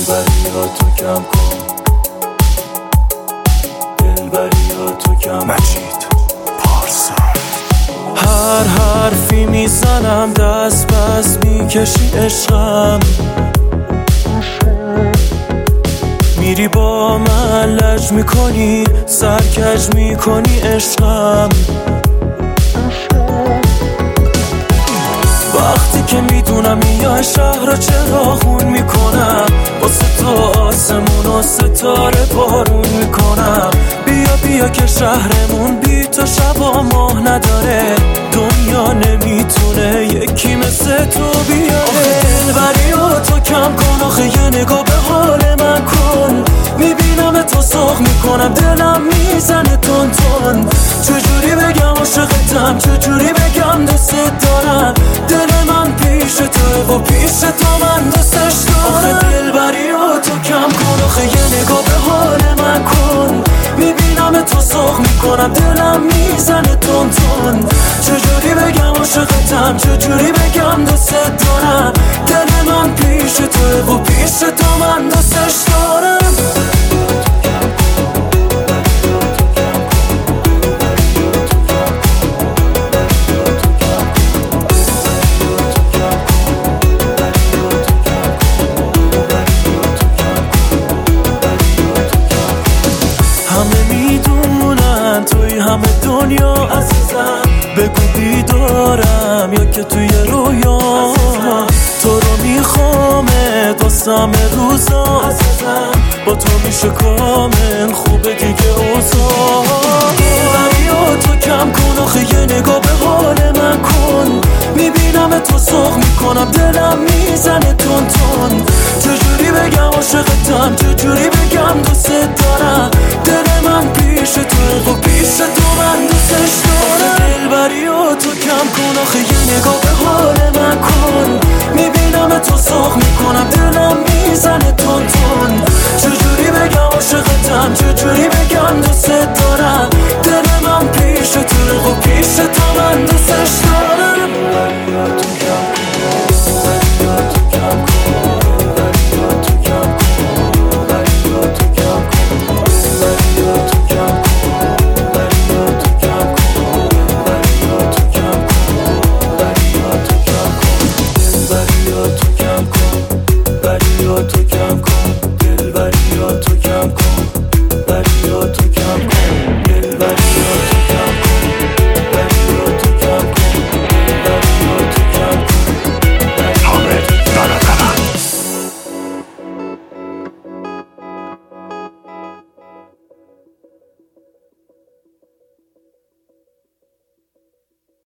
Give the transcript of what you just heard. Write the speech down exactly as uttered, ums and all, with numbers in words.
دلبریاتو کم کن، دلبریاتو کم کن. مجید پارسا. هر حرفی میزنم دست بس میکشی عشقم، میری با من لج میکنی سرکش میکنی عشقم. وقتی که میدونم میای شهر رو چراغون میکنم، واسه تو آسمون و ستاره بارون میکنم. بیا بیا که شهرمون بی تو شب و ماه نداره، دنیا نمیتونه یکی مثل تو بیاره. آخه دلبریاتو کم کن، آخه یه نگاه به حال من کن. میبینم تو ساخ میکنم دلم میزنه تون تون. چجوری بگم عاشقتم، چجوری بگم دوست دارم. دل من پیش تو و پیش تو من دوستش دارم. آخه دلبریاتو کم کن، آخه یه نگاه به حال من کن. میبینم تو ساخ میکنم دلم میزنه تون تون. چجوری بگم عاشقتم، چجوری بگم دوست دارم. دل من پیش تو و پیش تو من دوستش دارم. همه میدونن توی همه دنیا عزیزم، بگو بیدارم یا که توی رویا. تو رو میخوامت واسم روزا عزیزم، با تو میشه کامل خوبه دیگه اوضاع. دلبریاتو کم کن، آخه یه نگاه به حال من کن. میبینم تو ساخ میکنم دلم میزنه تون تون. چجوری بگم عاشقتم، چجوری بگم دوست دارم. دل من پیش تو و پیش تو من دوستش دارم. دلبریاتو کم کن، آخه یه نگاه به حال من کن.